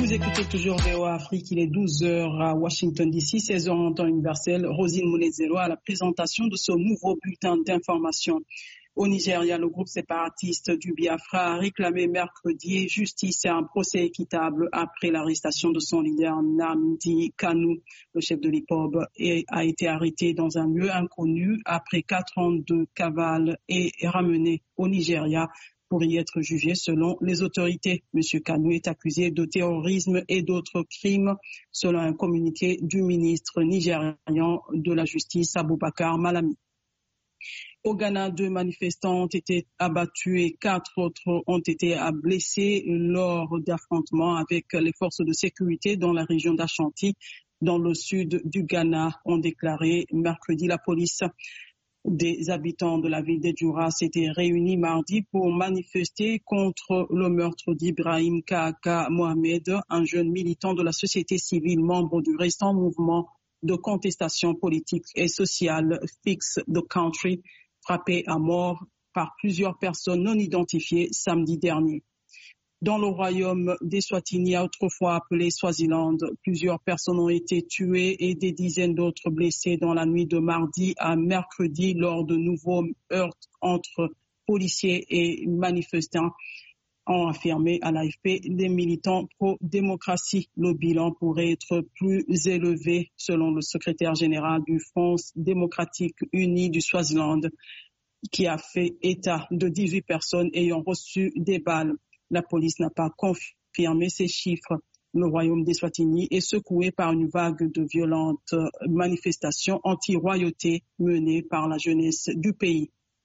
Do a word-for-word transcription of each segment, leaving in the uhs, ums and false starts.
Vous écoutez toujours V O A Afrique, il est douze heures à Washington D C, seize heures en temps universel. Rosine Mounezero à la présentation de ce nouveau bulletin d'information. Au Nigeria, le groupe séparatiste du Biafra a réclamé mercredi justice et un procès équitable après l'arrestation de son leader Nnamdi Kanu. Le chef de l'I P O B a été arrêté dans un lieu inconnu après quatre ans de cavale et ramené au Nigeria pour y être jugé selon les autorités. Monsieur Kanu est accusé de terrorisme et d'autres crimes selon un communiqué du ministre nigérian de la Justice, Abubakar Malami. Au Ghana, deux manifestants ont été abattus et quatre autres ont été blessés lors d'affrontements avec les forces de sécurité dans la région d'Ashanti, dans le sud du Ghana, ont déclaré mercredi la police. Des habitants de la ville d'Edjoura s'étaient réunis mardi pour manifester contre le meurtre d'Ibrahim Kaka Mohamed, un jeune militant de la société civile, membre du récent mouvement de contestation politique et sociale Fix the Country, frappé à mort par plusieurs personnes non identifiées samedi dernier. Dans le royaume d'Eswatini, autrefois appelé Swaziland, plusieurs personnes ont été tuées et des dizaines d'autres blessées dans la nuit de mardi à mercredi lors de nouveaux heurts entre policiers et manifestants, ont affirmé à l'A F P les militants pro-démocratie. Le bilan pourrait être plus élevé selon le secrétaire général du Front démocratique uni du Swaziland, qui a fait état de dix-huit personnes ayant reçu des balles. La police n'a pas confirmé ces chiffres. Le royaume d'Eswatini est secoué par une vague de violentes manifestations anti-royauté menées par la jeunesse du pays.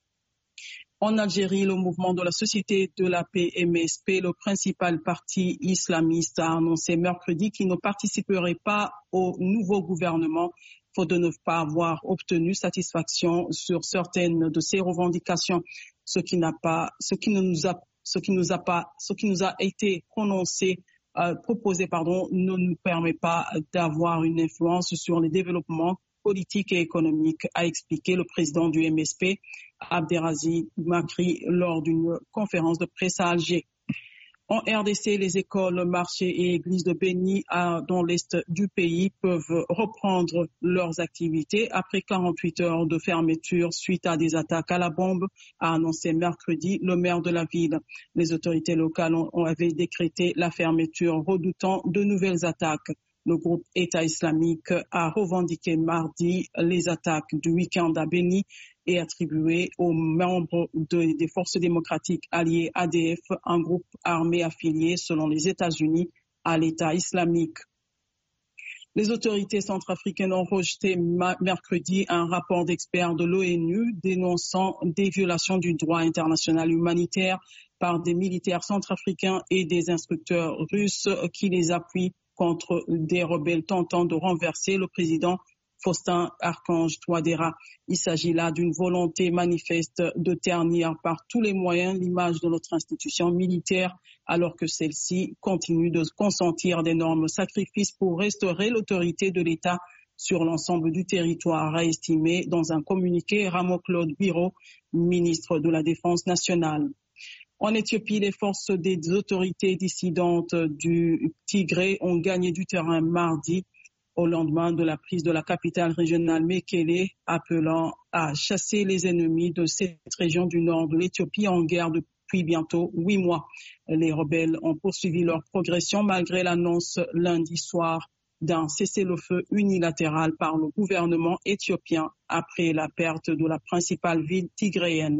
En Algérie, le mouvement de la Société de la paix M S P, le principal parti islamiste, a annoncé mercredi qu'il ne participerait pas au nouveau gouvernement faute de ne pas avoir obtenu satisfaction sur certaines de ses revendications, ce qui n'a pas, ce qui ne nous a Ce qui nous a pas, ce qui nous a été prononcé, euh, proposé, pardon, ne nous permet pas d'avoir une influence sur les développements politiques et économiques, a expliqué le président du M S P, Abderrazid Makri, lors d'une conférence de presse à Alger. En R D C, les écoles, marchés et églises de Beni dans l'est du pays peuvent reprendre leurs activités après quarante-huit heures de fermeture suite à des attaques à la bombe, a annoncé mercredi le maire de la ville. Les autorités locales ont, avaient décrété la fermeture redoutant de nouvelles attaques. Le groupe État islamique a revendiqué mardi les attaques du week-end à Beni et attribué aux membres de, des forces démocratiques alliées A D F, un groupe armé affilié selon les États-Unis à l'État islamique. Les autorités centrafricaines ont rejeté mercredi un rapport d'experts de l'ONU dénonçant des violations du droit international humanitaire par des militaires centrafricains et des instructeurs russes qui les appuient contre des rebelles tentant de renverser le président Faustin Archange Touadéra. Il s'agit là d'une volonté manifeste de ternir par tous les moyens l'image de notre institution militaire, alors que celle-ci continue de consentir d'énormes sacrifices pour restaurer l'autorité de l'État sur l'ensemble du territoire, a estimé dans un communiqué Ramo-Claude Biro, ministre de la Défense nationale. En Éthiopie, les forces des autorités dissidentes du Tigré ont gagné du terrain mardi au lendemain de la prise de la capitale régionale Mekele, appelant à chasser les ennemis de cette région du nord de l'Éthiopie en guerre depuis bientôt huit mois. Les rebelles ont poursuivi leur progression malgré l'annonce lundi soir d'un cessez-le-feu unilatéral par le gouvernement éthiopien après la perte de la principale ville tigréenne.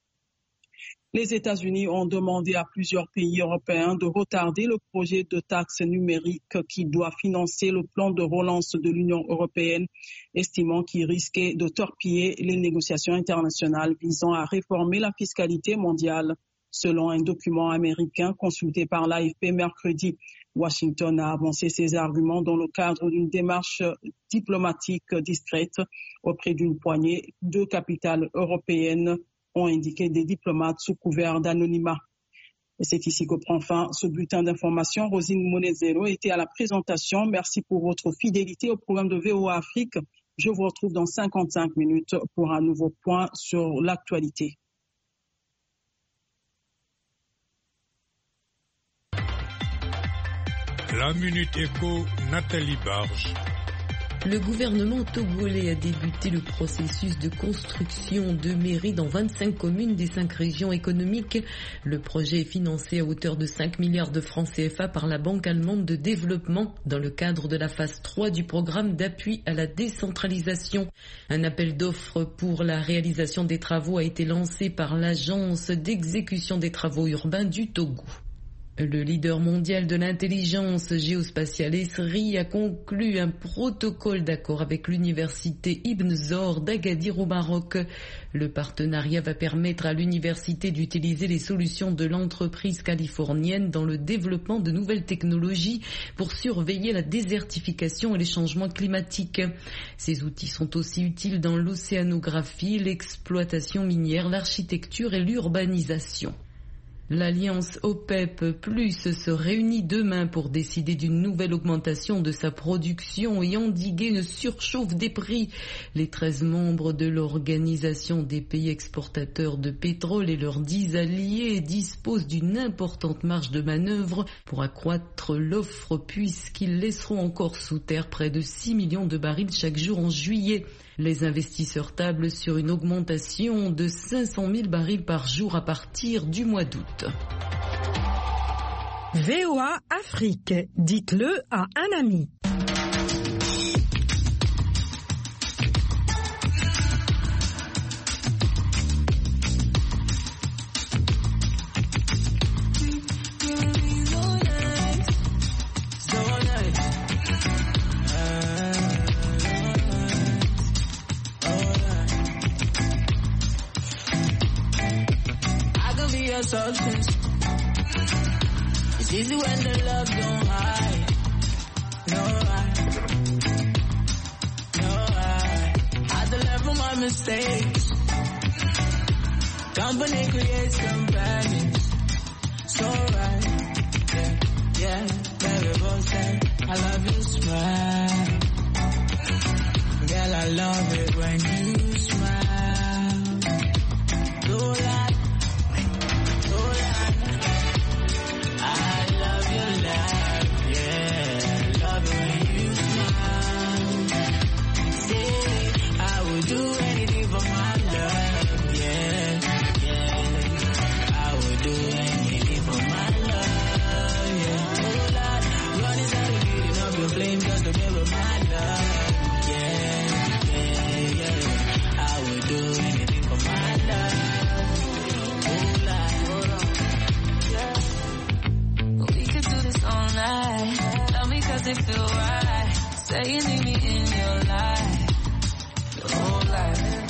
Les États-Unis ont demandé à plusieurs pays européens de retarder le projet de taxe numérique qui doit financer le plan de relance de l'Union européenne, estimant qu'il risquait de torpiller les négociations internationales visant à réformer la fiscalité mondiale. Selon un document américain consulté par l'A F P mercredi, Washington a avancé ses arguments dans le cadre d'une démarche diplomatique discrète auprès d'une poignée de capitales européennes, ont indiqué des diplomates sous couvert d'anonymat. Et c'est ici que prend fin ce bulletin d'information. Rosine Mounezero était à la présentation. Merci pour votre fidélité au programme de V O A Afrique. Je vous retrouve dans cinquante-cinq minutes pour un nouveau point sur l'actualité. La Minute Éco, Nathalie Barge. Le gouvernement togolais a débuté le processus de construction de mairies dans vingt-cinq communes des cinq régions économiques. Le projet est financé à hauteur de cinq milliards de francs C F A par la Banque allemande de développement dans le cadre de la phase trois du programme d'appui à la décentralisation. Un appel d'offres pour la réalisation des travaux a été lancé par l'Agence d'exécution des travaux urbains du Togo. Le leader mondial de l'intelligence géospatiale ESRI a conclu un protocole d'accord avec l'université Ibn Zor d'Agadir au Maroc. Le partenariat va permettre à l'université d'utiliser les solutions de l'entreprise californienne dans le développement de nouvelles technologies pour surveiller la désertification et les changements climatiques. Ces outils sont aussi utiles dans l'océanographie, l'exploitation minière, l'architecture et l'urbanisation. L'alliance OPEP plus se réunit demain pour décider d'une nouvelle augmentation de sa production et endiguer une surchauffe des prix. Les treize membres de l'organisation des pays exportateurs de pétrole et leurs dix alliés disposent d'une importante marge de manœuvre pour accroître l'offre puisqu'ils laisseront encore sous terre près de six millions de barils chaque jour en juillet. Les investisseurs tablent sur une augmentation de cinq cent mille barils par jour à partir du mois d'août. V O A Afrique, dites-le à un ami. Substance. It's easy when the love don't hide. No, I, no, I had to learn from my mistakes. Company creates companions. So right, yeah, yeah. Baby, both say I love your smile. Girl, I love it when you smile. Do like it feel right. Say you need me in your life, your whole life.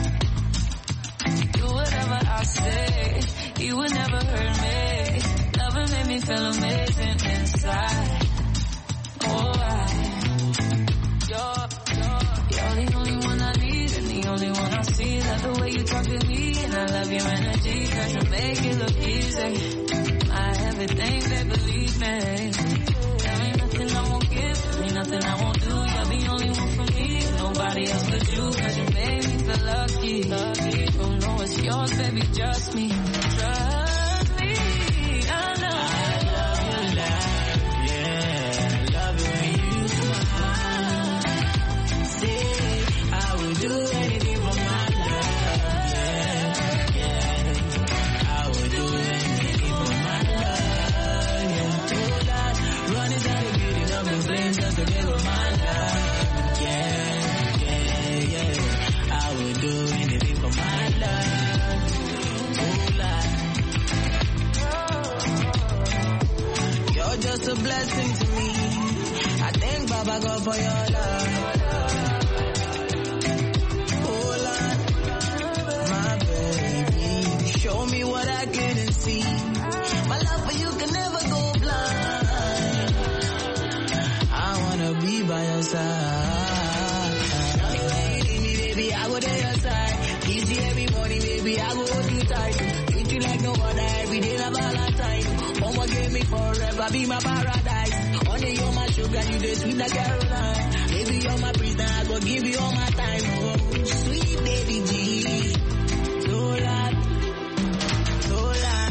Do whatever I say, you would never hurt me. Loving made me feel amazing inside. Oh, I, you're, you're, you're the only one I need and the only one I see. Love the way you talk to me and I love your energy. Cause you make it look easy. My everything, babe, believe me. I won't give, ain't nothing I won't do. You're the only one for me, nobody else but you. Cause you made me feel lucky, lucky. Don't know it's yours, baby, trust me. Trust me, I know. I love your laugh, yeah. I love it when you smile. Say, I would do anything for my love, yeah, yeah. I would do anything for my love, yeah. Oh, Lord, run it down. Flames just to give her my love, yeah, yeah, yeah. I would do anything for my love, oh, Lord. You're just a blessing to me. I thank Baba God for your love, oh Lord, my baby. Show me what I couldn't see. My love for you can never go blind. Be by your side. Love me, baby, I go to your side. Kiss you every morning, baby, I go hold you tight. Treat you like no other, every day like Valentine. Mama gave me forever, be my paradise. Honey, you're my sugar, you the sweet like Caroline. Baby, you're my breather, I go give you all my time. Oh, sweet baby G.